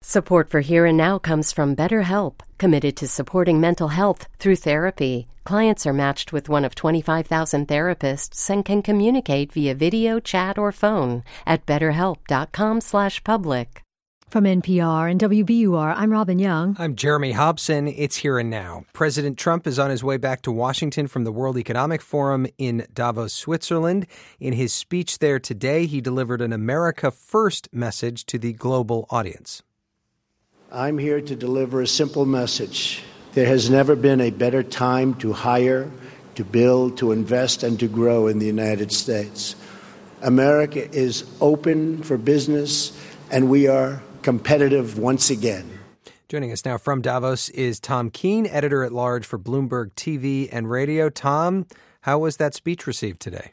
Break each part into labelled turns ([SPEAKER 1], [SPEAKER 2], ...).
[SPEAKER 1] Support for Here and Now comes from BetterHelp, committed to supporting mental health through therapy. Clients are matched with one of 25,000 therapists and can communicate via video, chat, or phone at betterhelp.com/public.
[SPEAKER 2] From NPR and WBUR, I'm Robin Young.
[SPEAKER 3] I'm Jeremy Hobson. It's Here and Now. President Trump is on his way back to Washington from the World Economic Forum in Davos, Switzerland. In his speech there today, he delivered an America First message to the global audience.
[SPEAKER 4] I'm here to deliver a simple message. There has never been a better time to hire, to build, to invest, and to grow in the United States. America is open for business, and we are competitive once again.
[SPEAKER 3] Joining us now from Davos is Tom Keene, editor-at-large for Bloomberg TV and Radio. Tom, how was that speech received today?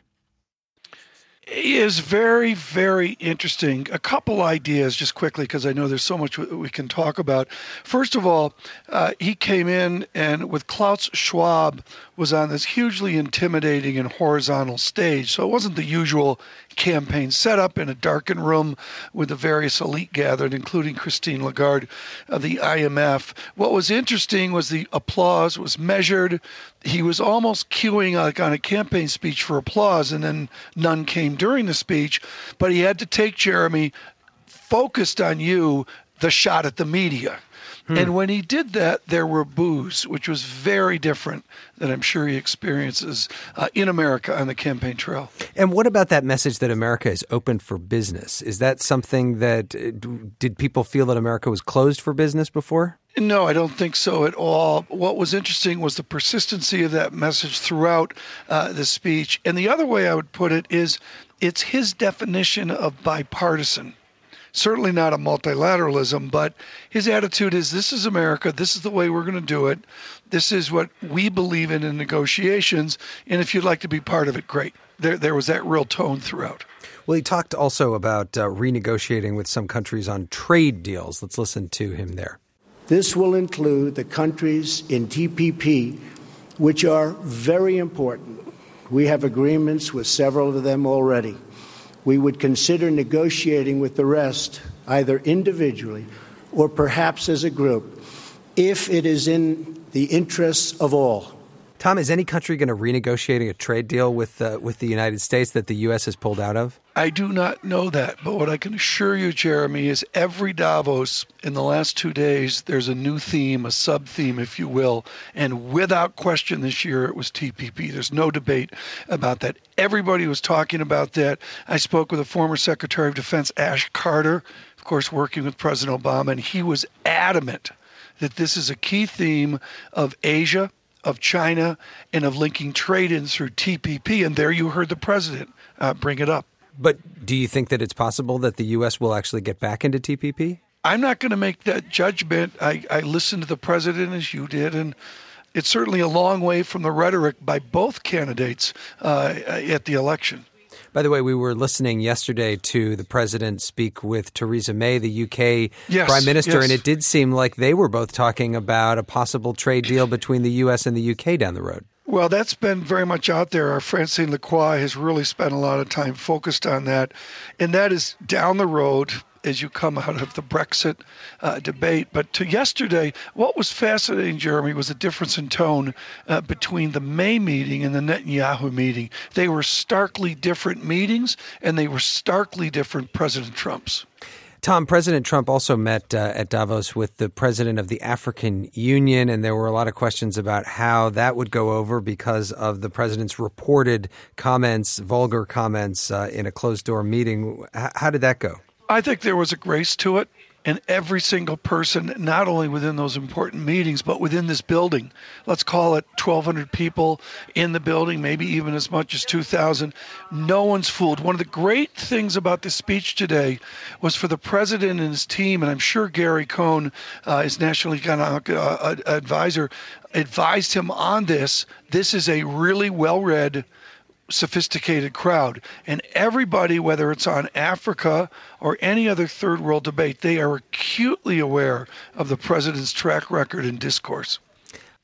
[SPEAKER 5] It is very, very interesting. A couple ideas just quickly, because I know there's so much we can talk about. First of all, he came in and with Klaus Schwab was on this hugely intimidating and horizontal stage. So it wasn't the usual campaign setup in a darkened room with the various elite gathered, including Christine Lagarde of the IMF. What was interesting was the applause was measured. He was almost queuing like on a campaign speech for applause, and then none came during the speech. But he had to take, Jeremy, focused on you, the shot at the media. And when he did that, there were boos, which was very different than I'm sure he experiences in America on the campaign trail.
[SPEAKER 3] And what about that message that America is open for business? Is that something that, did people feel that America was closed for business before?
[SPEAKER 5] No, I don't think so at all. What was interesting was the persistency of that message throughout the speech. And the other way I would put it is it's his definition of bipartisan. Certainly not a multilateralism, but his attitude is this is America. This is the way we're going to do it. This is what we believe in negotiations. And if you'd like to be part of it, great. There was that real tone throughout.
[SPEAKER 3] Well, he talked also about renegotiating with some countries on trade deals. Let's listen to him there.
[SPEAKER 4] This will include the countries in TPP, which are very important. We have agreements with several of them already. We would consider negotiating with the rest, either individually or perhaps as a group, if it is in the interests of all.
[SPEAKER 3] Tom, is any country going to renegotiate a trade deal with the United States that the U.S. has pulled out of?
[SPEAKER 5] I do not know that, but what I can assure you, Jeremy, is every Davos in the last 2 days, there's a new theme, a sub-theme, if you will, and without question this year it was TPP. There's no debate about that. Everybody was talking about that. I spoke with a former Secretary of Defense, Ash Carter, of course working with President Obama, and he was adamant that this is a key theme of Asia, of China, and of linking trade-ins through TPP, and there you heard the president bring it up.
[SPEAKER 3] But do you think that it's possible that the U.S. will actually get back into TPP?
[SPEAKER 5] I'm not going to make that judgment. I listened to the president as you did, and it's certainly a long way from the rhetoric by both candidates at the election.
[SPEAKER 3] By the way, we were listening yesterday to the president speak with Theresa May, the UK prime minister, and it did seem like they were both talking about a possible trade deal between the U.S. and the UK down the road.
[SPEAKER 5] Well, that's been very much out there. Our Francine Lacroix has really spent a lot of time focused on that. And that is down the road as you come out of the Brexit debate. But to yesterday, what was fascinating, Jeremy, was the difference in tone between the May meeting and the Netanyahu meeting. They were starkly different meetings, and they were starkly different President Trumps.
[SPEAKER 3] Tom, President Trump also met at Davos with the president of the African Union, and there were a lot of questions about how that would go over because of the president's reported comments, vulgar comments in a closed-door meeting. How did that go?
[SPEAKER 5] I think there was a grace to it. And every single person, not only within those important meetings, but within this building, let's call it 1,200 people in the building, maybe even as much as 2,000. No one's fooled. One of the great things about this speech today was for the president and his team, and I'm sure Gary Cohn, his National Economic Advisor, advised him on this. This is a really well-read, sophisticated crowd, and everybody, whether it's on Africa or any other third world debate, they are acutely aware of the president's track record and discourse.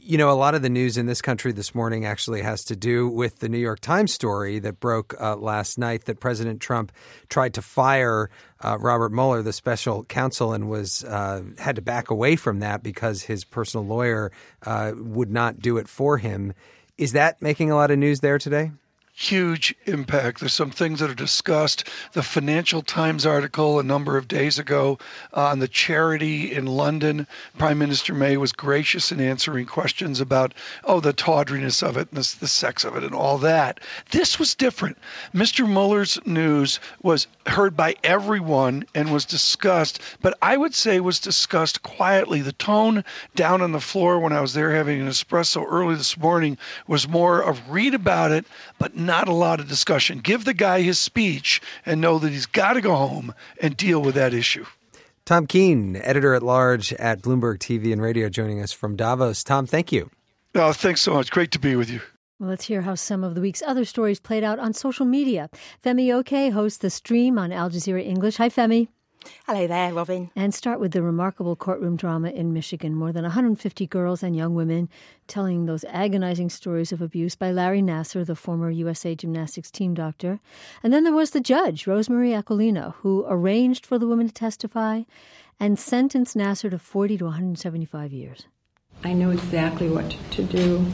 [SPEAKER 3] You know, a lot of the news in this country this morning actually has to do with the New York Times story that broke last night that President Trump tried to fire Robert Mueller, the special counsel, and was had to back away from that because his personal lawyer would not do it for him. Is that making a lot of news there today?
[SPEAKER 5] Huge impact. There's some things that are discussed. The Financial Times article a number of days ago on the charity in London, Prime Minister May was gracious in answering questions about, the tawdriness of it and the sex of it and all that. This was different. Mr. Mueller's news was heard by everyone and was discussed, but I would say was discussed quietly. The tone down on the floor when I was there having an espresso early this morning was more of read about it, but not a lot of discussion. Give the guy his speech and know that he's got to go home and deal with that issue.
[SPEAKER 3] Tom Keene, editor-at-large at Bloomberg TV and Radio, joining us from Davos. Tom, thank you.
[SPEAKER 5] Oh, thanks so much. Great to be with you.
[SPEAKER 2] Well, let's hear how some of the week's other stories played out on social media. Femi Oke hosts The Stream on Al Jazeera English. Hi, Femi.
[SPEAKER 6] Hello there, Robin.
[SPEAKER 2] And start with the remarkable courtroom drama in Michigan. More than 150 girls and young women telling those agonizing stories of abuse by Larry Nassar, the former USA Gymnastics team doctor. And then there was the judge, Rosemary Aquilino, who arranged for the women to testify and sentenced Nassar to 40 to 175 years.
[SPEAKER 7] I know exactly what to do.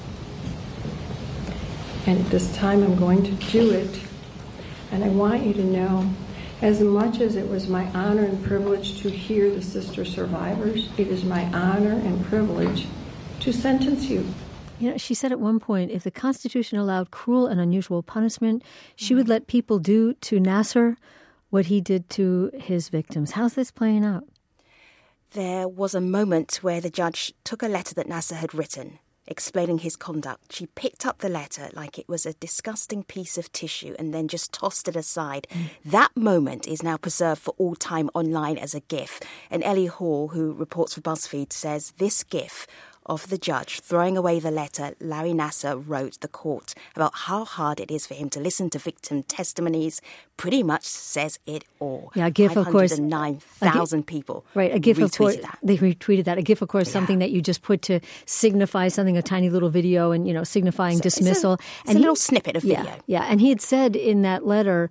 [SPEAKER 7] And at this time, I'm going to do it. And I want you to know, as much as it was my honor and privilege to hear the sister survivors, it is my honor and privilege to sentence you.
[SPEAKER 2] You know, she said at one point, if the Constitution allowed cruel and unusual punishment, she would let people do to Nassar what he did to his victims. How's this playing out?
[SPEAKER 6] There was a moment where the judge took a letter that Nassar had written, explaining his conduct. She picked up the letter like it was a disgusting piece of tissue and then just tossed it aside. That moment is now preserved for all time online as a GIF. And Ellie Hall, who reports for BuzzFeed, says this GIF of the judge throwing away the letter Larry Nassar wrote the court about how hard it is for him to listen to victim testimonies pretty much says it all.
[SPEAKER 2] Yeah, a GIF, of course.
[SPEAKER 6] 509,000 people
[SPEAKER 2] Right, a GIF, of course.
[SPEAKER 6] that.
[SPEAKER 2] They retweeted that. A GIF, of course, something that you just put to signify something, a tiny little video and, signifying dismissal.
[SPEAKER 6] It's a little snippet of video.
[SPEAKER 2] Yeah, and he had said in that letter,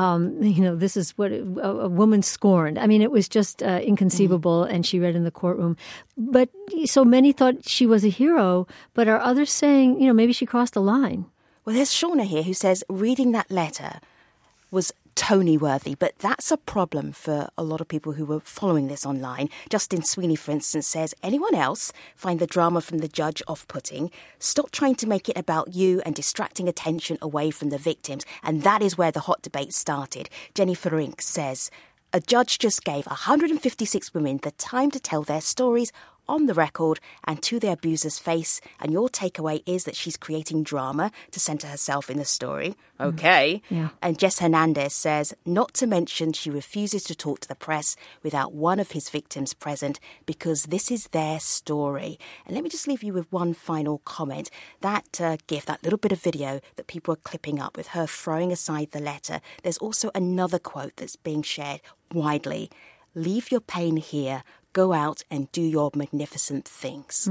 [SPEAKER 2] this is what a woman scorned. I mean, it was just inconceivable, and she read in the courtroom. But so many thought she was a hero, but are others saying, maybe she crossed a line?
[SPEAKER 6] Well, there's Shauna here who says reading that letter was Tony-worthy, but that's a problem for a lot of people who were following this online. Justin Sweeney, for instance, says, anyone else find the drama from the judge off-putting? Stop trying to make it about you and distracting attention away from the victims. And that is where the hot debate started. Jennifer Rink says, a judge just gave 156 women the time to tell their stories on the record and to their abuser's face, and your takeaway is that she's creating drama to center herself in the story. Okay.
[SPEAKER 2] Yeah.
[SPEAKER 6] And Jess Hernandez says, not to mention she refuses to talk to the press without one of his victims present because this is their story. And let me just leave you with one final comment. That GIF, that little bit of video that people are clipping up with her throwing aside the letter, there's also another quote that's being shared widely. Leave your pain here. Go out and do your magnificent things.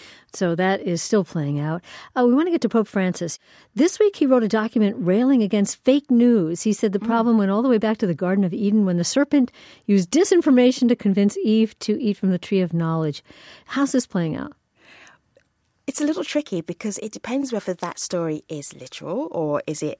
[SPEAKER 2] So that is still playing out. We want to get to Pope Francis. This week he wrote a document railing against fake news. He said the problem went all the way back to the Garden of Eden when the serpent used disinformation to convince Eve to eat from the tree of knowledge. How's this playing out?
[SPEAKER 6] It's a little tricky because it depends whether that story is literal or is it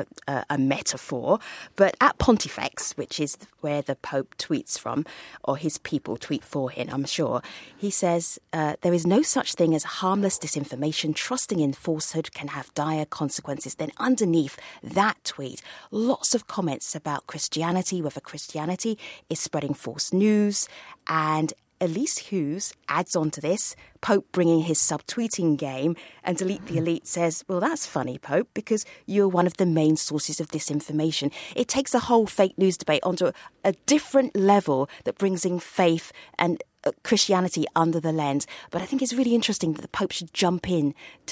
[SPEAKER 6] a metaphor. But at Pontifex, which is where the Pope tweets from, or his people tweet for him, I'm sure, he says, there is no such thing as harmless disinformation. Trusting in falsehood can have dire consequences. Then underneath that tweet, lots of comments about Christianity, whether Christianity is spreading false news, and Elise Hughes adds on to this, Pope bringing his subtweeting game, and Delete the Elite says, well, that's funny, Pope, because you're one of the main sources of disinformation. It takes the whole fake news debate onto a different level that brings in faith and Christianity under the lens. But I think it's really interesting that the Pope should jump in to that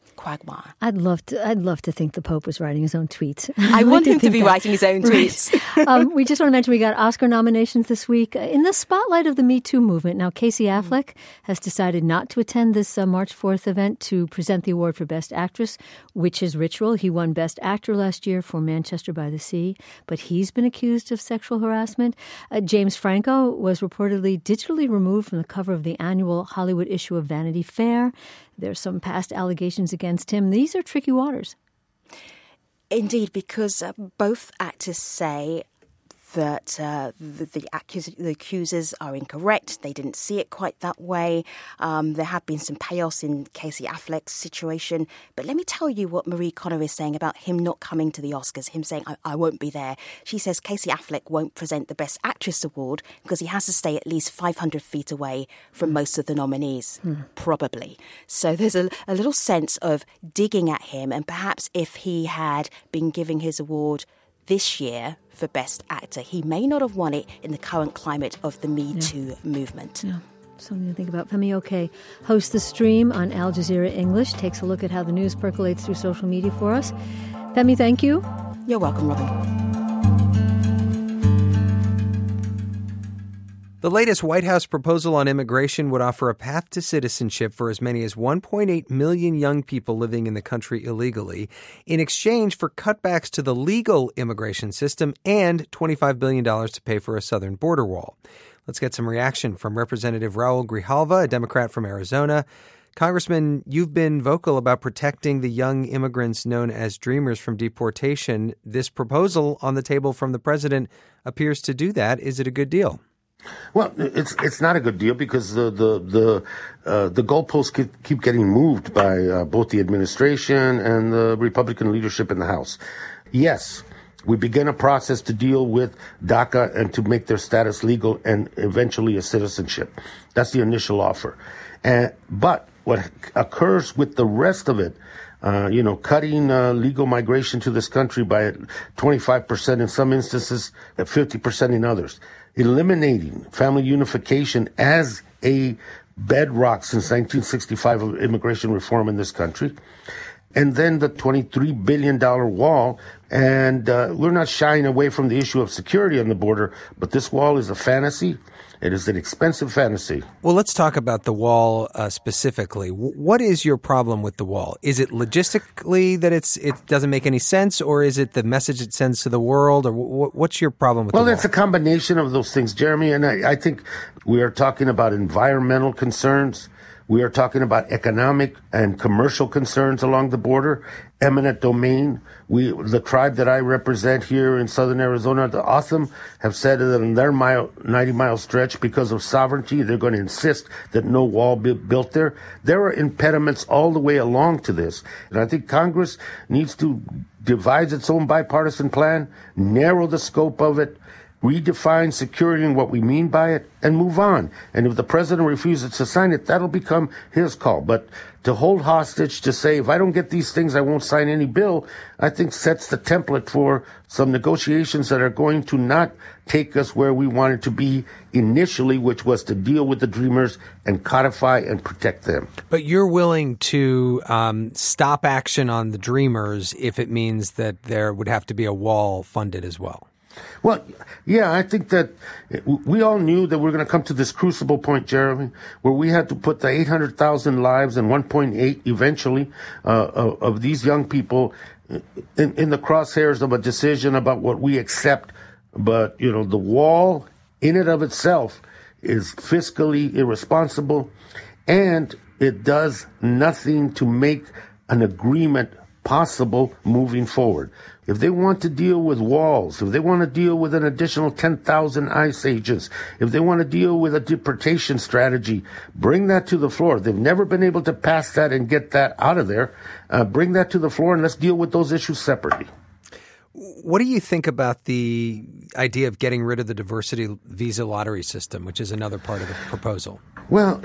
[SPEAKER 6] quagmire.
[SPEAKER 2] I'd love to think the Pope was writing his own tweets.
[SPEAKER 6] I want him to be writing his own tweets.
[SPEAKER 2] Right. We just want to mention we got Oscar nominations this week. In the spotlight of the Me Too movement, now Casey Affleck has decided not to attend this March 4th event to present the award for Best Actress, Witch's Ritual. He won Best Actor last year for Manchester by the Sea, but he's been accused of sexual harassment. James Franco was reportedly digitally removed from the cover of the annual Hollywood issue of Vanity Fair. There's some past allegations against him. These are tricky waters.
[SPEAKER 6] Indeed, because both actors say that the accusers are incorrect. They didn't see it quite that way. There have been some chaos in Casey Affleck's situation. But let me tell you what Marie Connor is saying about him not coming to the Oscars, him saying, I won't be there. She says Casey Affleck won't present the Best Actress award because he has to stay at least 500 feet away from most of the nominees, probably. So there's a little sense of digging at him, and perhaps if he had been giving his award this year for Best Actor, he may not have won it in the current climate of the Me Too movement.
[SPEAKER 2] Yeah. Something to think about. Femi Oke hosts The Stream on Al Jazeera English, takes a look at how the news percolates through social media for us. Femi, thank you.
[SPEAKER 6] You're welcome, Robin.
[SPEAKER 3] The latest White House proposal on immigration would offer a path to citizenship for as many as 1.8 million young people living in the country illegally in exchange for cutbacks to the legal immigration system and $25 billion to pay for a southern border wall. Let's get some reaction from Representative Raul Grijalva, a Democrat from Arizona. Congressman, you've been vocal about protecting the young immigrants known as Dreamers from deportation. This proposal on the table from the president appears to do that. Is it a good deal?
[SPEAKER 8] Well, it's not a good deal because the goalposts keep getting moved by both the administration and the Republican leadership in the House. Yes, we begin a process to deal with DACA and to make their status legal and eventually a citizenship. That's the initial offer. But what occurs with the rest of it, cutting legal migration to this country by 25% in some instances, 50% in others, eliminating family unification as a bedrock since 1965 of immigration reform in this country, and then the $23 billion wall. And we're not shying away from the issue of security on the border, but this wall is a fantasy. It is an expensive fantasy.
[SPEAKER 3] Well, let's talk about the wall specifically. What is your problem with the wall? Is it logistically that it doesn't make any sense, or is it the message it sends to the world, or what's your problem with the wall?
[SPEAKER 8] Well, it's a combination of those things, Jeremy, and I think we are talking about environmental concerns. We are talking about economic and commercial concerns along the border, eminent domain. The tribe that I represent here in southern Arizona, the Otham, have said that in their 90-mile stretch, because of sovereignty, they're going to insist that no wall be built there. There are impediments all the way along to this. And I think Congress needs to devise its own bipartisan plan, narrow the scope of it, redefine security and what we mean by it, and move on. And if the president refuses to sign it, that'll become his call. But to hold hostage, to say, if I don't get these things, I won't sign any bill, I think sets the template for some negotiations that are going to not take us where we wanted to be initially, which was to deal with the Dreamers and codify and protect them.
[SPEAKER 3] But you're willing to stop action on the Dreamers if it means that there would have to be a wall funded as well?
[SPEAKER 8] Well, yeah, I think that we all knew that we were going to come to this crucible point, Jeremy, where we had to put the 800,000 lives and 1.8 eventually of these young people in the crosshairs of a decision about what we accept. But, the wall in and of itself is fiscally irresponsible, and it does nothing to make an agreement possible moving forward. If they want to deal with walls, if they want to deal with an additional 10,000 ICE agents, if they want to deal with a deportation strategy, bring that to the floor. They've never been able to pass that and get that out of there. Bring that to the floor and let's deal with those issues separately.
[SPEAKER 3] What do you think about the idea of getting rid of the diversity visa lottery system, which is another part of the proposal?
[SPEAKER 8] Well,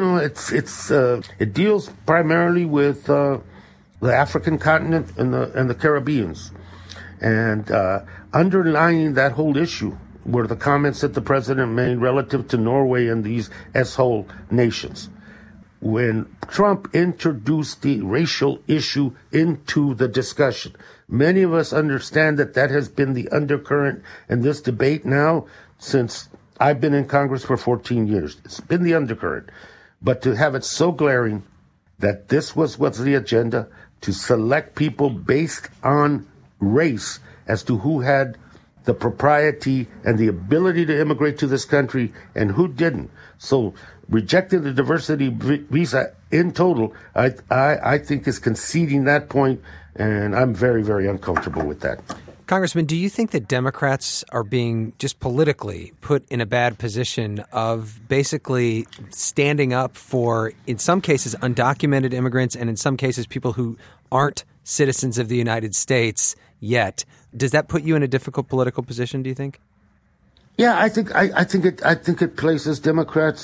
[SPEAKER 8] it deals primarily with the African continent and the Caribbeans. And underlying that whole issue were the comments that the president made relative to Norway and these S-hole nations. when Trump introduced the racial issue into the discussion. Many of us understand that that has been the undercurrent in this debate now since I've been in Congress for 14 years. It's been the undercurrent. But to have it so glaring that this was what's the agenda, to select people based on race as to who had the propriety and the ability to immigrate to this country and who didn't. So rejecting the diversity visa in total, I think is conceding that point, and I'm very, very uncomfortable with that.
[SPEAKER 3] Congressman, do you think that Democrats are being just politically put in a bad position of basically standing up for, in some cases, undocumented immigrants and in some cases people who aren't citizens of the United States yet? Does that put you in a difficult political position, do you think?
[SPEAKER 8] Yeah, I think it places Democrats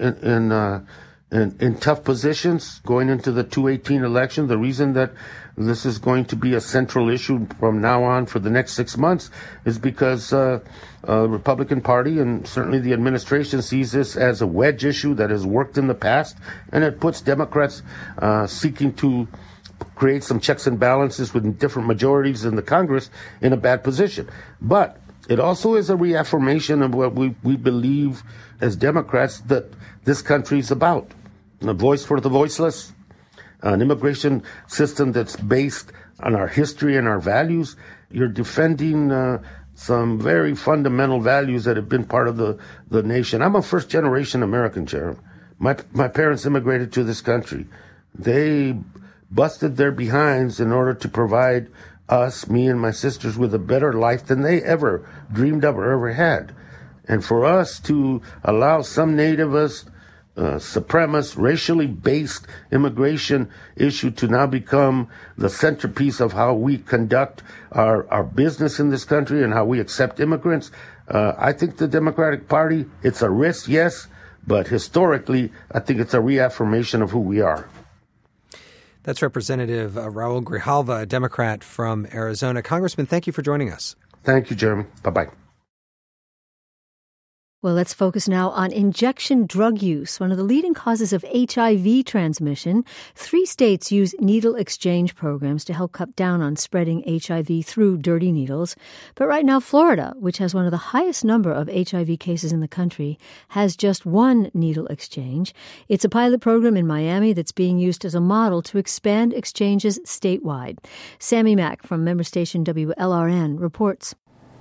[SPEAKER 8] in tough positions going into the 2018 election. The reason that this is going to be a central issue from now on for the next 6 months is because the Republican Party and certainly the administration sees this as a wedge issue that has worked in the past, and it puts Democrats seeking to create some checks and balances with different majorities in the Congress in a bad position. But it also is a reaffirmation of what we believe as Democrats that this country is about. A voice for the voiceless, an immigration system that's based on our history and our values. You're defending some very fundamental values that have been part of the nation. I'm a first-generation American, Jeremy. My parents immigrated to this country. They busted their behinds in order to provide us, me and my sisters, with a better life than they ever dreamed of or ever had. And for us to allow some nativist, supremacist, racially based immigration issue to now become the centerpiece of how we conduct our business in this country and how we accept immigrants, I think the Democratic Party, it's a risk, yes, but historically, I think it's a reaffirmation of who we are.
[SPEAKER 3] That's Representative Raul Grijalva, a Democrat from Arizona. Congressman, thank you for joining us.
[SPEAKER 8] Thank you, Jeremy. Bye-bye.
[SPEAKER 2] Well, let's focus now on injection drug use, one of the leading causes of HIV transmission. 3 states use needle exchange programs to help cut down on spreading HIV through dirty needles. But right now, Florida, which has one of the highest number of HIV cases in the country, has just one needle exchange. It's a pilot program in Miami that's being used as a model to expand exchanges statewide. Sammy Mack from member station WLRN reports.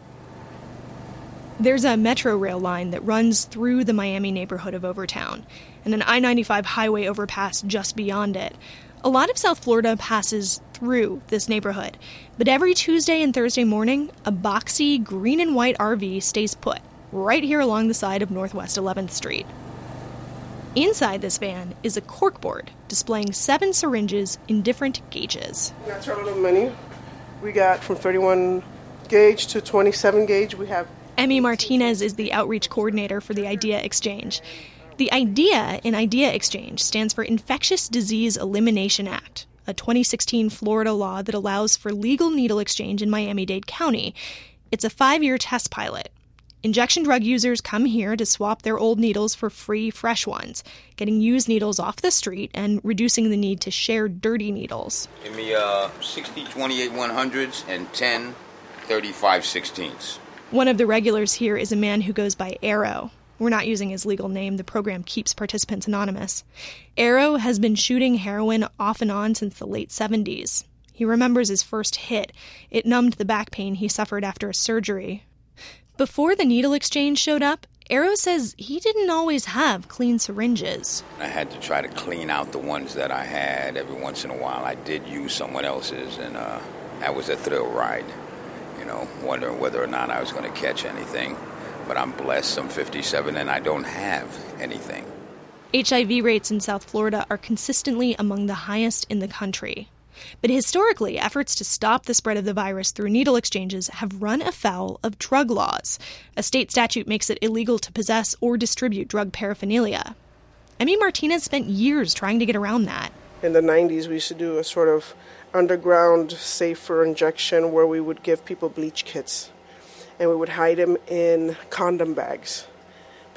[SPEAKER 9] There's a metro rail line that runs through the Miami neighborhood of Overtown, and an I-95 highway overpass just beyond it. A lot of South Florida passes through this neighborhood, but every Tuesday and Thursday morning, a boxy green and white RV stays put, right here along the side of Northwest 11th Street. Inside this van is a corkboard displaying 7 syringes in different gauges.
[SPEAKER 10] That's our little menu. We got from 31 gauge to 27 gauge. We have
[SPEAKER 9] Emmy Martinez is the outreach coordinator for the IDEA Exchange. The IDEA in IDEA Exchange stands for Infectious Disease Elimination Act, a 2016 Florida law that allows for legal needle exchange in Miami-Dade County. It's a 5-year test pilot. Injection drug users come here to swap their old needles for free, fresh ones, getting used needles off the street and reducing the need to share dirty needles.
[SPEAKER 11] Give me 60 28 100s and 10 35 16ths.
[SPEAKER 9] One of the regulars here is a man who goes by Arrow. We're not using his legal name. The program keeps participants anonymous. Arrow has been shooting heroin off and on since the late 70s. He remembers his first hit. It numbed the back pain he suffered after a surgery. Before the needle exchange showed up, Arrow says he didn't always have clean syringes.
[SPEAKER 11] I had to try to clean out the ones that I had. Every once in a while I did use someone else's, and that was a thrill ride. Wondering whether or not I was going to catch anything. But I'm blessed, I'm 57, and I don't have anything.
[SPEAKER 9] HIV rates in South Florida are consistently among the highest in the country. But historically, efforts to stop the spread of the virus through needle exchanges have run afoul of drug laws. A state statute makes it illegal to possess or distribute drug paraphernalia. Emmy Martinez spent years trying to get around that.
[SPEAKER 10] In the 90s, we used to do a sort of underground safer injection where we would give people bleach kits and we would hide them in condom bags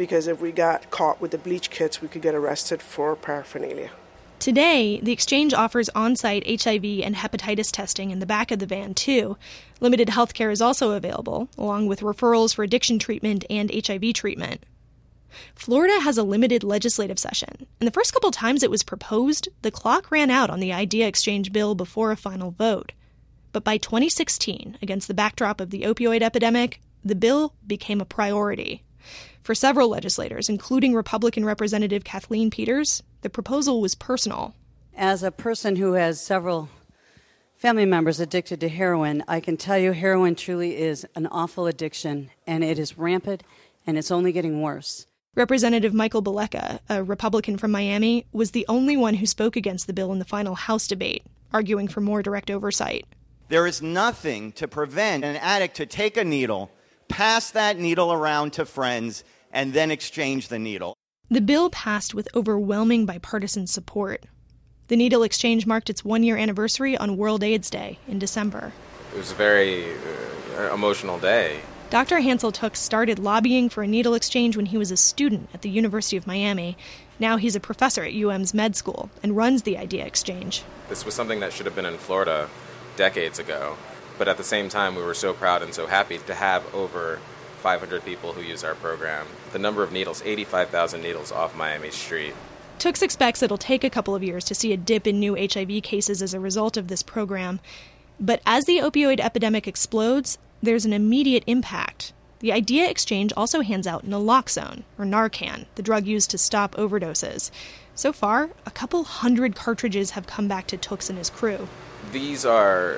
[SPEAKER 10] because if we got caught with the bleach kits, we could get arrested for paraphernalia.
[SPEAKER 9] Today, the exchange offers on-site HIV and hepatitis testing in the back of the van, too. Limited health care is also available, along with referrals for addiction treatment and HIV treatment. Florida has a limited legislative session, and the first couple times it was proposed, the clock ran out on the idea exchange bill before a final vote. But by 2016, against the backdrop of the opioid epidemic, the bill became a priority. For several legislators, including Republican Representative Kathleen Peters, the proposal was personal.
[SPEAKER 12] As a person who has several family members addicted to heroin, I can tell you heroin truly is an awful addiction, and it is rampant, and it's only getting worse.
[SPEAKER 9] Representative Michael Bilecka, a Republican from Miami, was the only one who spoke against the bill in the final House debate, arguing for more direct oversight.
[SPEAKER 13] There is nothing to prevent an addict to take a needle, pass that needle around to friends, and then exchange the needle.
[SPEAKER 9] The bill passed with overwhelming bipartisan support. The needle exchange marked its one-year anniversary on World AIDS Day in December.
[SPEAKER 14] It was a very emotional day.
[SPEAKER 9] Dr. Hansel Tooks started lobbying for a needle exchange when he was a student at the University of Miami. Now he's a professor at UM's med school and runs the Idea Exchange.
[SPEAKER 14] This was something that should have been in Florida decades ago. But at the same time, we were so proud and so happy to have over 500 people who use our program. The number of needles, 85,000 needles off Miami Street.
[SPEAKER 9] Tooks expects it'll take a couple of years to see a dip in new HIV cases as a result of this program. But as the opioid epidemic explodes, there's an immediate impact. The Idea Exchange also hands out naloxone, or Narcan, the drug used to stop overdoses. So far, a couple hundred cartridges have come back to Tooks and his crew.
[SPEAKER 14] These are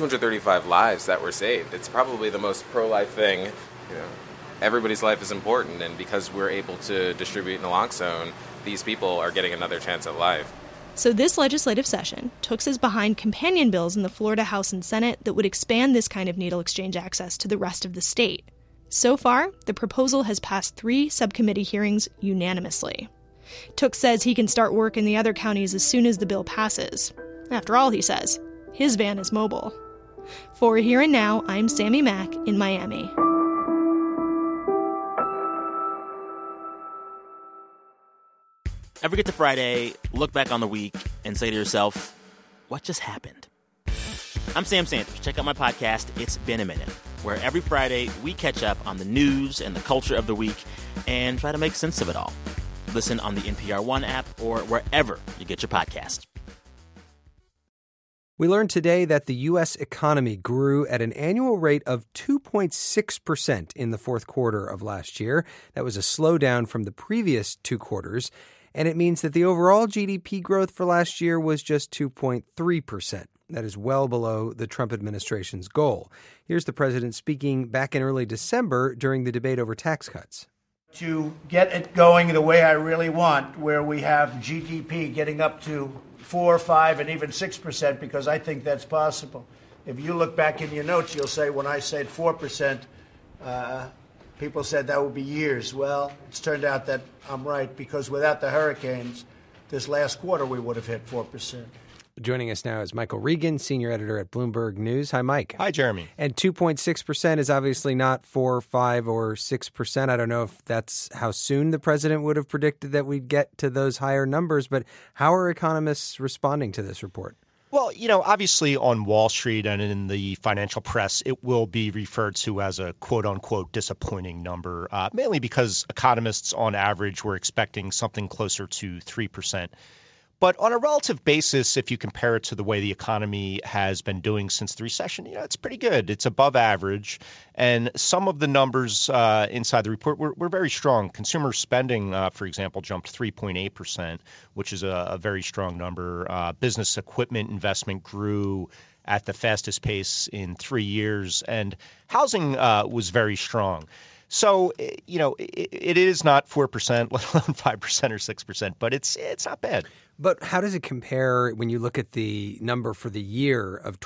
[SPEAKER 14] 235 lives that were saved. It's probably the most pro-life thing. You know, everybody's life is important, and because we're able to distribute naloxone, these people are getting another chance at life.
[SPEAKER 9] So this legislative session, Tooks is behind companion bills in the Florida House and Senate that would expand this kind of needle exchange access to the rest of the state. So far, the proposal has passed 3 subcommittee hearings unanimously. Tooks says he can start work in the other counties as soon as the bill passes. After all, he says, his van is mobile. For Here and Now, I'm Sammy Mack in Miami.
[SPEAKER 15] Ever get to Friday, look back on the week, and say to yourself, what just happened? I'm Sam Sanders. Check out my podcast, It's Been a Minute, where every Friday we catch up on the news and the culture of the week and try to make sense of it all. Listen on the NPR One app or wherever you get your podcast.
[SPEAKER 3] We learned today that the U.S. economy grew at an annual rate of 2.6% in the fourth quarter of last year. That was a slowdown from the previous 2 quarters. And it means that the overall GDP growth for last year was just 2.3%. That is well below the Trump administration's goal. Here's the president speaking back in early December during the debate over tax cuts.
[SPEAKER 4] To get it going the way I really want, where we have GDP getting up to 4, 5, and even 6%, because I think that's possible. If you look back in your notes, you'll say when I said 4%, people said that would be years. Well, it's turned out that I'm right, because without the hurricanes, this last quarter we would have hit 4%.
[SPEAKER 3] Joining us now is Michael Regan, senior editor at Bloomberg News. Hi, Mike.
[SPEAKER 16] Hi, Jeremy.
[SPEAKER 3] And 2.6% is obviously not 4, 5, or 6%. I don't know if that's how soon the president would have predicted that we'd get to those higher numbers, but how are economists responding to this report?
[SPEAKER 16] Well, obviously on Wall Street and in the financial press, it will be referred to as a quote-unquote disappointing number, mainly because economists on average were expecting something closer to 3%. But on a relative basis, if you compare it to the way the economy has been doing since the recession, it's pretty good. It's above average. And some of the numbers inside the report were very strong. Consumer spending, for example, jumped 3.8%, which is a very strong number. Business equipment investment grew at the fastest pace in 3 years. And housing was very strong. So, it is not 4%, let alone 5% or 6%, but it's not bad.
[SPEAKER 3] But how does it compare when you look at the number for the year of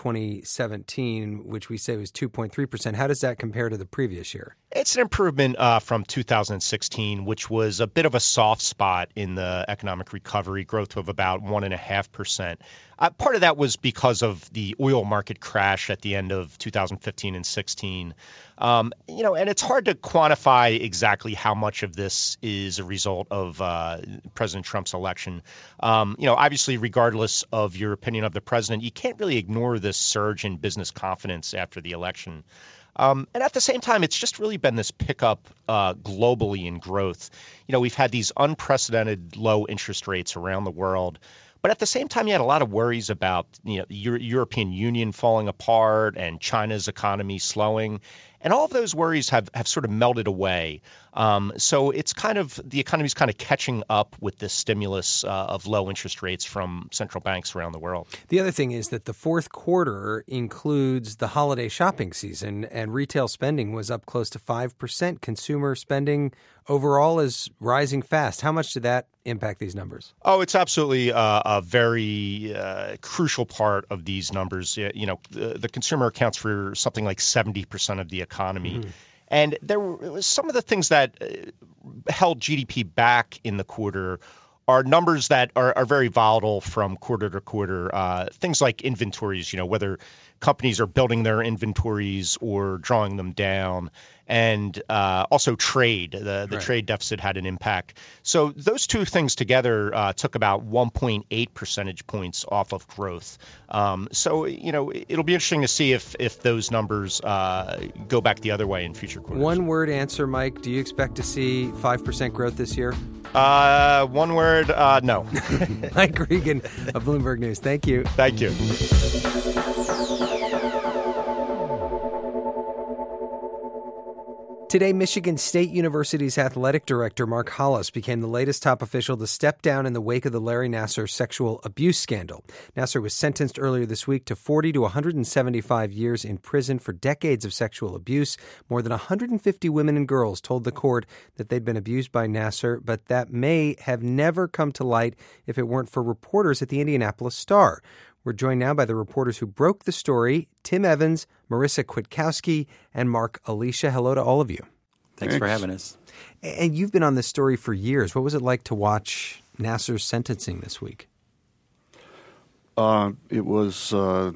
[SPEAKER 3] 2017, which we say was 2.3%? How does that compare to the previous year?
[SPEAKER 16] It's an improvement from 2016, which was a bit of a soft spot in the economic recovery, growth of about 1.5%. Part of that was because of the oil market crash at the end of 2015 and 16. And it's hard to quantify exactly how much of this is a result of President Trump's election. Obviously, regardless of your opinion of the president, you can't really ignore this surge in business confidence after the election. And at the same time, it's just really been this pickup globally in growth. We've had these unprecedented low interest rates around the world. But at the same time, you had a lot of worries about the European Union falling apart and China's economy slowing. And all of those worries have sort of melted away. So it's the economy's kind of catching up with this stimulus of low interest rates from central banks around the world.
[SPEAKER 3] The other thing is that the fourth quarter includes the holiday shopping season, and retail spending was up close to 5%. Consumer spending overall is rising fast. How much did that impact these numbers?
[SPEAKER 16] Oh, it's absolutely a very crucial part of these numbers. The consumer accounts for something like 70% of the economy. Mm-hmm. And there were some of the things that held GDP back in the quarter are numbers that are very volatile from quarter to quarter. Things like inventories, whether companies are building their inventories or drawing them down. And also trade. The trade deficit had an impact. So those two things together took about 1.8 percentage points off of growth. So it'll be interesting to see if those numbers go back the other way in future quarters.
[SPEAKER 3] One word answer, Mike. Do you expect to see 5% growth this year?
[SPEAKER 16] One word, no.
[SPEAKER 3] Mike Regan of Bloomberg News. Thank you.
[SPEAKER 16] Thank you.
[SPEAKER 3] Today, Michigan State University's athletic director, Mark Hollis, became the latest top official to step down in the wake of the Larry Nassar sexual abuse scandal. Nassar was sentenced earlier this week to 40 to 175 years in prison for decades of sexual abuse. More than 150 women and girls told the court that they'd been abused by Nassar, but that may have never come to light if it weren't for reporters at the Indianapolis Star. We're joined now by the reporters who broke the story, Tim Evans, Marissa Kwiatkowski, and Mark Alicia. Hello to all of you.
[SPEAKER 17] Thanks for having us.
[SPEAKER 3] And you've been on this story for years. What was it like to watch Nassar's sentencing this week?
[SPEAKER 17] It was so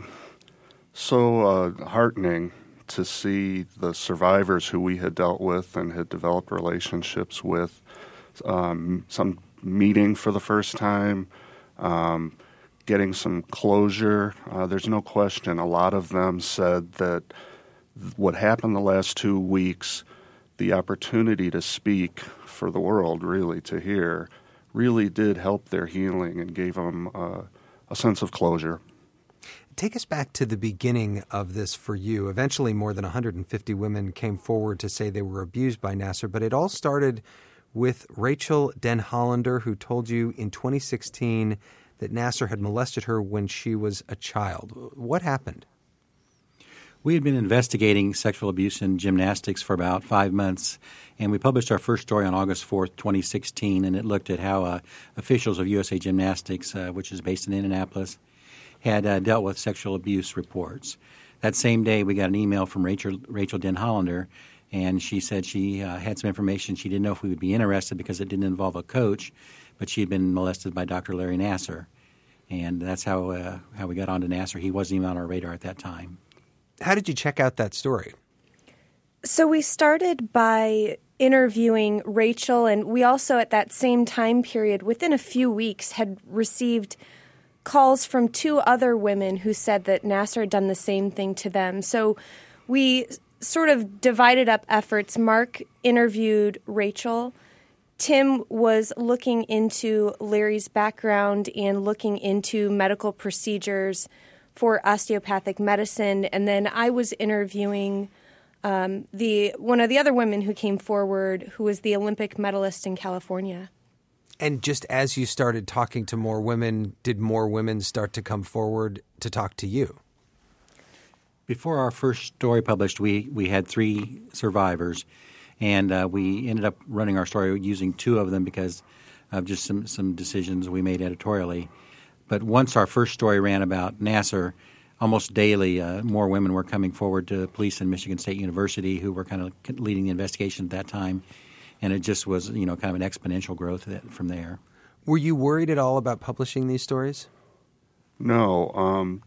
[SPEAKER 17] heartening to see the survivors who we had dealt with and had developed relationships with, some meeting for the first time, getting some closure. There's no question. A lot of them said that what happened the last 2 weeks, the opportunity to speak for the world, really, to hear, really did help their healing and gave them a sense of closure.
[SPEAKER 3] Take us back to the beginning of this for you. Eventually, more than 150 women came forward to say they were abused by Nassar, but it all started with Rachel Denhollander, who told you in 2016 that Nassar had molested her when she was a child. What happened?
[SPEAKER 17] We had been investigating sexual abuse in gymnastics for about 5 months, and we published our first story on August 4th, 2016, and it looked at how officials of USA Gymnastics, which is based in Indianapolis, had dealt with sexual abuse reports. That same day, we got an email from Rachel Denhollander, and she said she had some information. She didn't know if we would be interested because it didn't involve a coach, but she had been molested by Dr. Larry Nassar, and that's how we got onto Nassar. He wasn't even on our radar at that time.
[SPEAKER 3] How did you check out that story?
[SPEAKER 18] So we started by interviewing Rachel, and we also at that same time period, within a few weeks, had received calls from 2 other women who said that Nassar had done the same thing to them. So we sort of divided up efforts. Mark interviewed Rachel. Tim was looking into Larry's background and looking into medical procedures for osteopathic medicine, and then I was interviewing one of the other women who came forward, who was the Olympic medalist in California.
[SPEAKER 3] And just as you started talking to more women, did more women start to come forward to talk to you?
[SPEAKER 17] Before our first story published, we had 3 survivors, and we ended up running our story using 2 of them because of just some decisions we made editorially. But once our first story ran about Nassar, almost daily more women were coming forward to police in Michigan State University who were kind of leading the investigation at that time. And it just was, kind of an exponential growth from there.
[SPEAKER 3] Were you worried at all about publishing these stories?
[SPEAKER 19] No.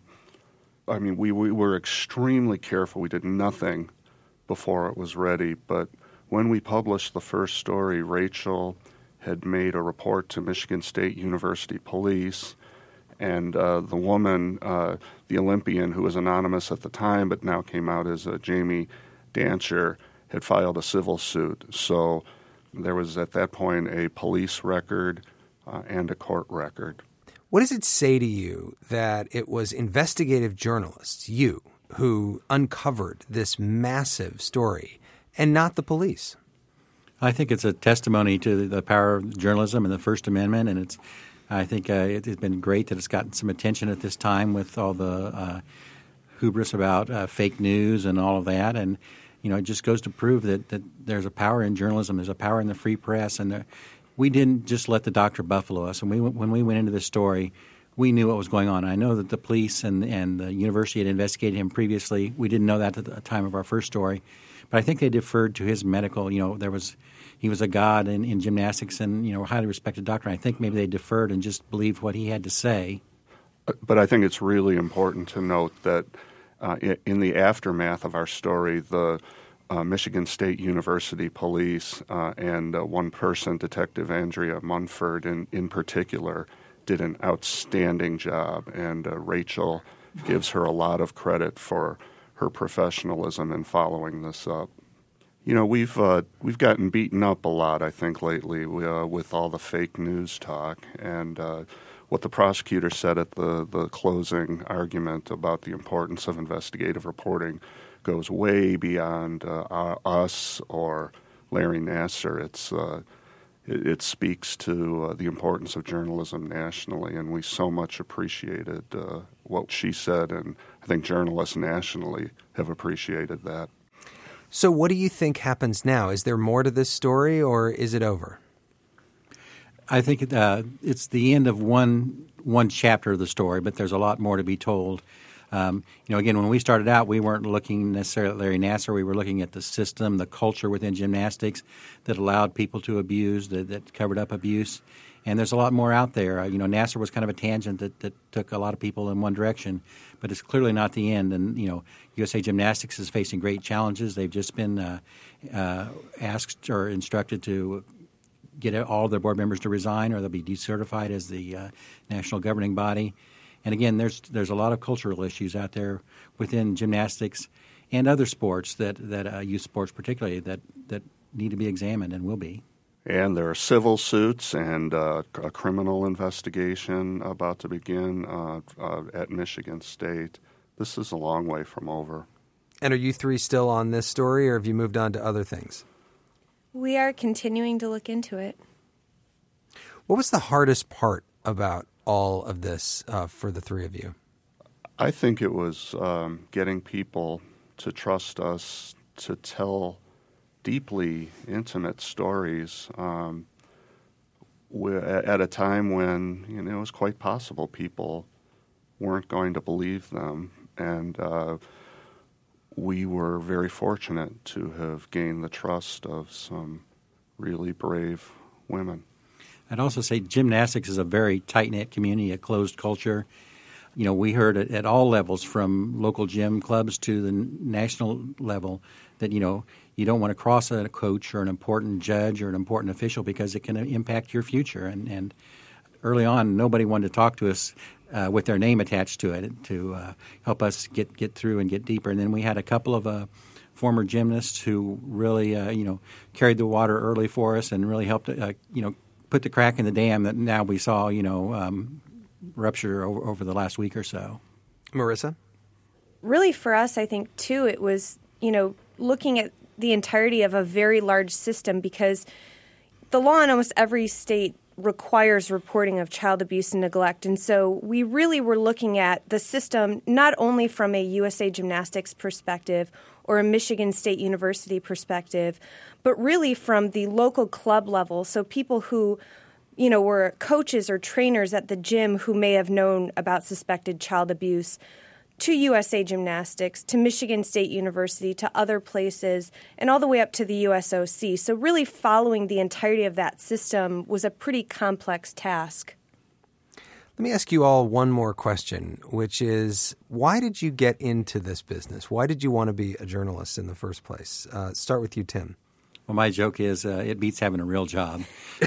[SPEAKER 19] We were extremely careful. We did nothing before it was ready. But when we published the first story, Rachel had made a report to Michigan State University Police, and the woman, the Olympian, who was anonymous at the time but now came out as Jamie Dancher, had filed a civil suit. So there was at that point a police record and a court record.
[SPEAKER 3] What does it say to you that it was investigative journalists, you, who uncovered this massive story and not the police?
[SPEAKER 17] I think it's a testimony to the power of journalism and the First Amendment, and I think it's been great that it's gotten some attention at this time with all the hubris about fake news and all of that. And, it just goes to prove that there's a power in journalism, there's a power in the free press, and we didn't just let the doctor buffalo us. And when we went into this story, we knew what was going on. I know that the police and the university had investigated him previously. We didn't know that at the time of our first story. But I think they deferred to his medical. He was a god in gymnastics and, a highly respected doctor. And I think maybe they deferred and just believed what he had to say.
[SPEAKER 19] But I think it's really important to note that in the aftermath of our story, the Michigan State University Police and one person, Detective Andrea Munford in particular, did an outstanding job. And Rachel gives her a lot of credit for her professionalism in following this up. We've gotten beaten up a lot, I think, lately with all the fake news talk. And what the prosecutor said at the closing argument about the importance of investigative reporting goes way beyond us or Larry Nassar. It speaks to the importance of journalism nationally, and we so much appreciated what she said, and I think journalists nationally have appreciated that.
[SPEAKER 3] So what do you think happens now? Is there more to this story, or is it over?
[SPEAKER 17] I think it's the end of one chapter of the story, but there's a lot more to be told. Again, when we started out, we weren't looking necessarily at Larry Nassar. We were looking at the system, the culture within gymnastics that allowed people to abuse, that covered up abuse. And there's a lot more out there. Nassar was kind of a tangent that took a lot of people in one direction, but it's clearly not the end. And, USA Gymnastics is facing great challenges. They've just been asked or instructed to get all of their board members to resign, or they'll be decertified as the national governing body. And again, there's a lot of cultural issues out there within gymnastics and other sports that youth sports particularly that need to be examined and will be.
[SPEAKER 19] And there are civil suits and a criminal investigation about to begin at Michigan State. This is a long way from over.
[SPEAKER 3] And are you three still on this story, or have you moved on to other things?
[SPEAKER 18] We are continuing to look into it.
[SPEAKER 3] What was the hardest part about all of this for the three of you?
[SPEAKER 19] I think it was getting people to trust us to tell deeply intimate stories at a time when it was quite possible people weren't going to believe them. And we were very fortunate to have gained the trust of some really brave women.
[SPEAKER 17] I'd also say gymnastics is a very tight-knit community, a closed culture. We heard it at all levels, from local gym clubs to the national level, that, you don't want to cross a coach or an important judge or an important official because it can impact your future. And early on, nobody wanted to talk to us with their name attached to it to help us get through and get deeper. And then we had a couple of former gymnasts who really, carried the water early for us and really helped, put the crack in the dam that now we saw, rupture over the last week or so.
[SPEAKER 3] Marissa?
[SPEAKER 18] Really for us, I think, too, it was, looking at the entirety of a very large system, because the law in almost every state requires reporting of child abuse and neglect. And so we really were looking at the system not only from a USA Gymnastics perspective or a Michigan State University perspective, but really from the local club level. So people who, were coaches or trainers at the gym who may have known about suspected child abuse, to USA Gymnastics, to Michigan State University, to other places, and all the way up to the USOC. So really following the entirety of that system was a pretty complex task.
[SPEAKER 3] Let me ask you all one more question, which is, why did you get into this business? Why did you want to be a journalist in the first place? Start with you, Tim.
[SPEAKER 17] Well, my joke is it beats having a real job.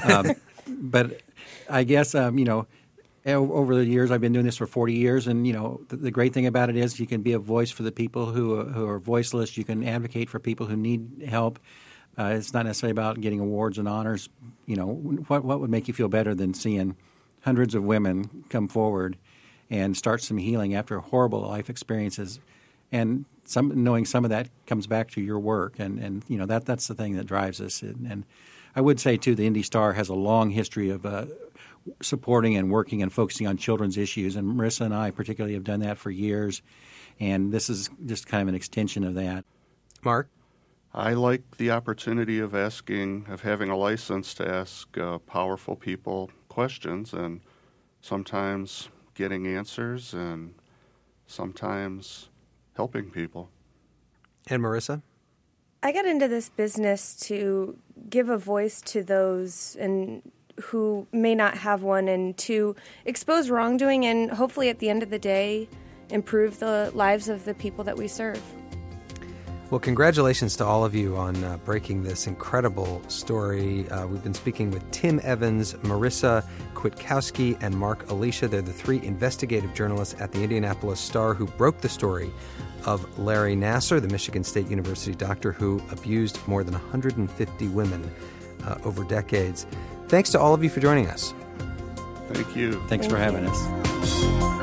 [SPEAKER 17] But I guess, over the years, I've been doing this for 40 years, and, the great thing about it is you can be a voice for the people who are voiceless. You can advocate for people who need help. It's not necessarily about getting awards and honors. What would make you feel better than seeing hundreds of women come forward and start some healing after horrible life experiences, and knowing some of that comes back to your work, and that's the thing that drives us. And I would say too, the Indy Star has a long history of supporting and working and focusing on children's issues, and Marissa and I particularly have done that for years, and this is just kind of an extension of that.
[SPEAKER 3] Mark?
[SPEAKER 19] I like the opportunity of having a license to ask powerful people questions, and sometimes getting answers and sometimes helping people.
[SPEAKER 3] And Marissa?
[SPEAKER 18] I got into this business to give a voice to those who may not have one, and to expose wrongdoing and hopefully at the end of the day improve the lives of the people that we serve.
[SPEAKER 3] Well, congratulations to all of you on breaking this incredible story. We've been speaking with Tim Evans, Marissa Kwiatkowski, and Mark Alicia. They're the three investigative journalists at the Indianapolis Star who broke the story of Larry Nassar, the Michigan State University doctor who abused more than 150 women over decades. Thanks to all of you for joining us.
[SPEAKER 19] Thank you.
[SPEAKER 17] Thanks for having us.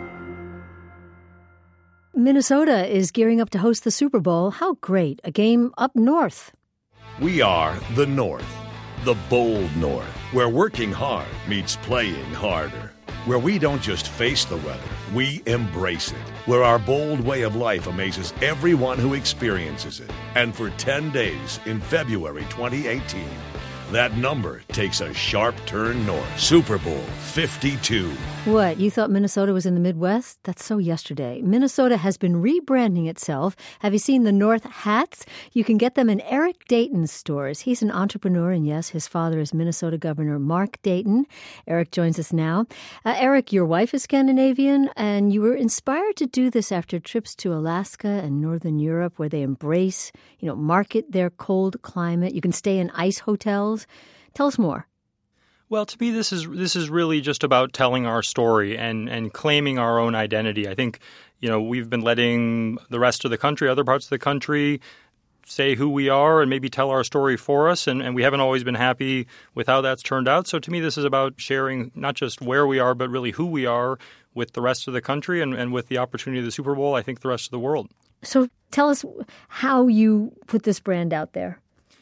[SPEAKER 2] Minnesota is gearing up to host the Super Bowl. How great. A game up north.
[SPEAKER 20] We are the North, the bold North, where working hard meets playing harder. Where we don't just face the weather, we embrace it. Where our bold way of life amazes everyone who experiences it. And for 10 days in February 2018, that number takes a sharp turn north. Super Bowl 52.
[SPEAKER 2] What, you thought Minnesota was in the Midwest? That's so yesterday. Minnesota has been rebranding itself. Have you seen the North hats? You can get them in Eric Dayton's stores. He's an entrepreneur, and yes, his father is Minnesota Governor Mark Dayton. Eric joins us now. Eric, your wife is Scandinavian, and you were inspired to do this after trips to Alaska and Northern Europe, where they embrace, market their cold climate. You can stay in ice hotels. Tell us more.
[SPEAKER 21] Well, to me, this is really just about telling our story and claiming our own identity. I think, we've been letting the rest of the country, other parts of the country, say who we are and maybe tell our story for us, and we haven't always been happy with how that's turned out. So to me, this is about sharing not just where we are, but really who we are with the rest of the country, and with the opportunity of the Super Bowl, I think the rest of the world.
[SPEAKER 2] So tell us how you put this brand out there.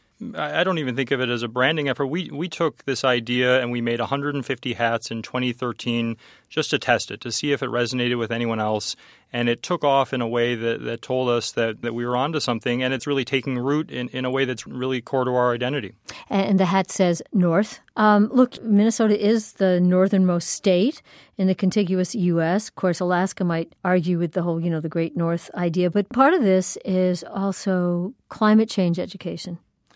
[SPEAKER 21] I don't even think of it as a branding effort. We took this idea and we made 150 hats in 2013 just to test it, to see if it resonated with anyone else. And it took off in a way that told us that we were onto something, and it's really taking root in a way that's really core to our identity. And
[SPEAKER 2] the hat says North. Look, Minnesota is the northernmost state in the contiguous U.S. Of course, Alaska might argue with the whole, the Great North idea. But part of this is also climate change education.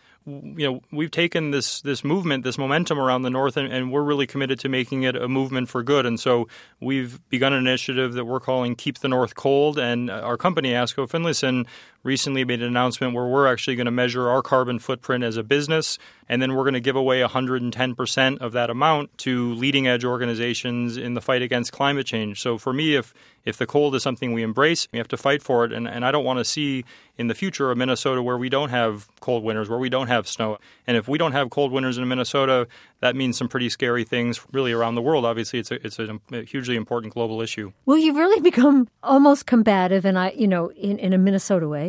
[SPEAKER 21] We've taken this movement, this momentum around the North, and we're really committed to making it a movement for good. And so we've begun an initiative that we're calling Keep the North Cold. And our company, Asko Finlayson, recently made an announcement where we're actually going to measure our carbon footprint as a business, and then we're going to give away 110% of that amount to leading-edge organizations in the fight against climate change. So for me, if the cold is something we embrace, we have to fight for it. And I don't want to see in the future a Minnesota where we don't have cold winters, where we don't have snow. And if we don't have cold winters in Minnesota, that means some pretty scary things really around the world. Obviously, it's a hugely important global issue.
[SPEAKER 2] Well, you've really become almost combative, and in a Minnesota way,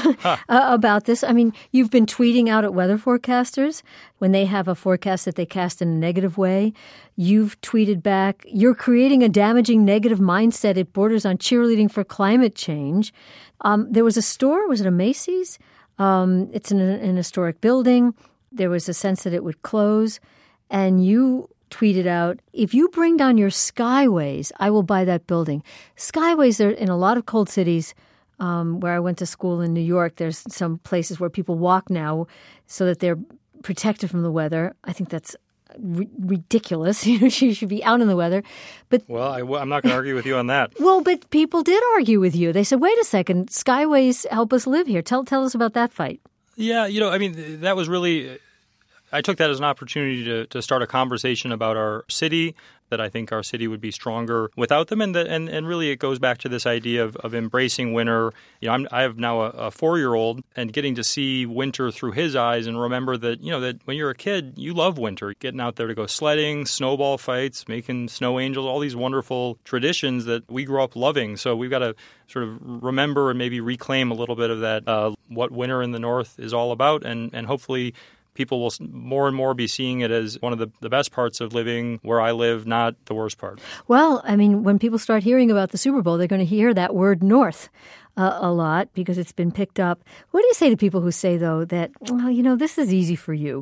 [SPEAKER 2] about this. I mean, you've been tweeting out at weather forecasters when they have a forecast that they cast in a negative way. You've tweeted back, "You're creating a damaging negative mindset. It borders on cheerleading for climate change." There was a store, was it a Macy's? It's in an historic building. There was a sense that it would close. And you tweeted out, "If you bring down your Skyways, I will buy that building." Skyways are in a lot of cold cities. Where I went to school in New York, there's some places where people walk now so that they're protected from the weather. I think that's ridiculous. You should be out in the weather. But
[SPEAKER 21] I'm not going to argue with you on that.
[SPEAKER 2] Well, but people did argue with you. They said, "Wait a second, Skyways help us live here." Tell us about that fight.
[SPEAKER 21] Yeah, that was really. I took that as an opportunity to start a conversation about our city, that I think our city would be stronger without them. And really it goes back to this idea of embracing winter. I have now a 4-year-old, and getting to see winter through his eyes and remember that, that when you're a kid, you love winter. Getting out there to go sledding, snowball fights, making snow angels, all these wonderful traditions that we grew up loving. So we've got to sort of remember and maybe reclaim a little bit of that, what winter in the North is all about, and hopefully people will more and more be seeing it as one of the best parts of living where I live, not the worst part.
[SPEAKER 2] Well, when people start hearing about the Super Bowl, they're going to hear that word North a lot because it's been picked up. What do you say to people who say, though, that, this is easy for you?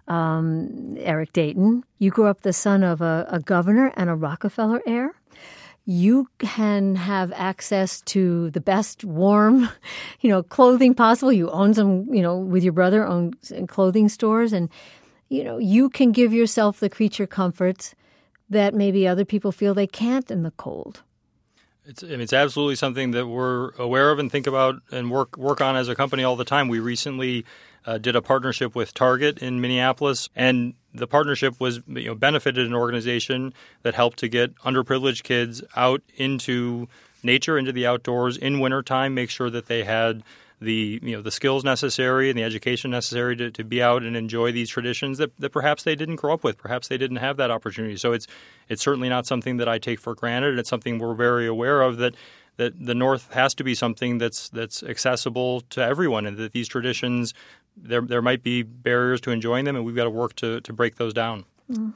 [SPEAKER 2] Eric Dayton, you grew up the son of a governor and a Rockefeller heir. You can have access to the best warm, clothing possible. You own some, with your brother, own clothing stores. And, you can give yourself the creature comforts that maybe other people feel they can't in the cold.
[SPEAKER 21] It's absolutely something that we're aware of and think about and work on as a company all the time. We recently did a partnership with Target in Minneapolis, and the partnership was benefited an organization that helped to get underprivileged kids out into nature, into the outdoors in wintertime, make sure that they had the skills necessary and the education necessary to be out and enjoy these traditions that perhaps they didn't grow up with, perhaps they didn't have that opportunity. So it's certainly not something that I take for granted. It's something we're very aware of, that the North has to be something that's accessible to everyone, and that these traditions, there might be barriers to enjoying them, and we've got to work to break those down.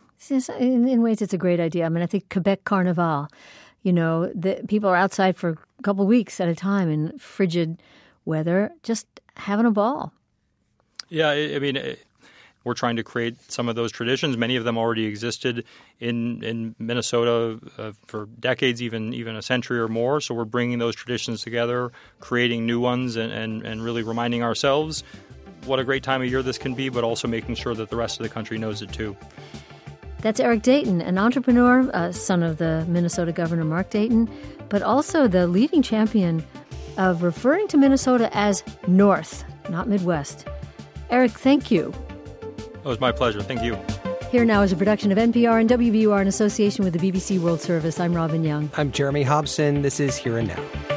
[SPEAKER 2] In ways, it's a great idea. I think Quebec Carnival, the people are outside for a couple of weeks at a time in frigid weather, just having a ball.
[SPEAKER 21] Yeah, we're trying to create some of those traditions. Many of them already existed in Minnesota for decades, even a century or more. So we're bringing those traditions together, creating new ones, and really reminding ourselves what a great time of year this can be, but also making sure that the rest of the country knows it too.
[SPEAKER 2] That's Eric Dayton, an entrepreneur, son of the Minnesota Governor Mark Dayton, but also the leading champion of referring to Minnesota as North, not Midwest. Eric, thank you.
[SPEAKER 21] It was my pleasure. Thank you.
[SPEAKER 2] Here Now is a production of NPR and WBUR in association with the BBC World Service. I'm Robin Young.
[SPEAKER 3] I'm Jeremy Hobson. This is Here and Now.